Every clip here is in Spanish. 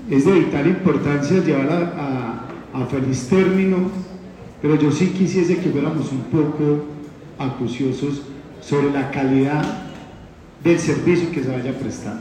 es de vital importancia llevar a feliz término, pero yo sí quisiese que fuéramos un poco acuciosos sobre la calidad del servicio que se vaya a prestar.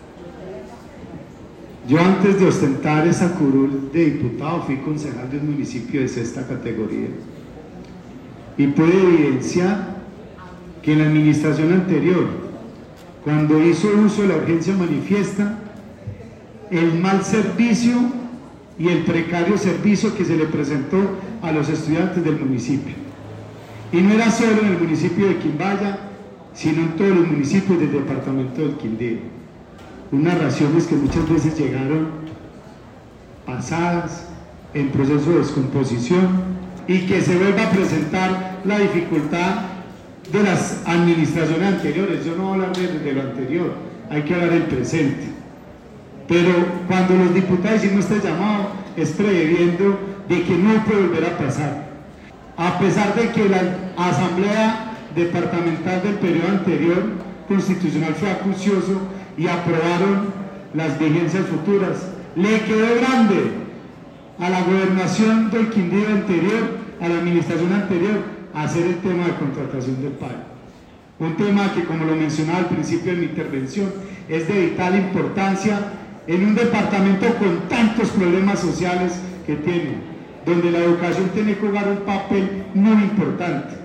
Yo, antes de ostentar esa curul de diputado, fui concejal de un municipio de sexta categoría y pude evidenciar que en la administración anterior, cuando hizo uso de la urgencia manifiesta, el mal servicio y el precario servicio que se le presentó a los estudiantes del municipio. Y no era solo en el municipio de Quimbaya, sino en todos los municipios del departamento del Quindío. Unas raciones que muchas veces llegaron pasadas, en proceso de descomposición, y que se vuelva a presentar la dificultad de las administraciones anteriores. Yo no voy a hablar de lo anterior, hay que hablar del presente. Pero cuando los diputados hicimos este llamado, es previendo de que no puede volver a pasar. A pesar de que la asamblea departamental del periodo anterior constitucional fue acucioso y aprobaron las vigencias futuras, le quedó grande a la gobernación del Quindío anterior, a la administración anterior, hacer el tema de contratación del paro. Un tema que, como lo mencionaba al principio de mi intervención, es de vital importancia en un departamento con tantos problemas sociales que tiene, donde la educación tiene que jugar un papel muy importante.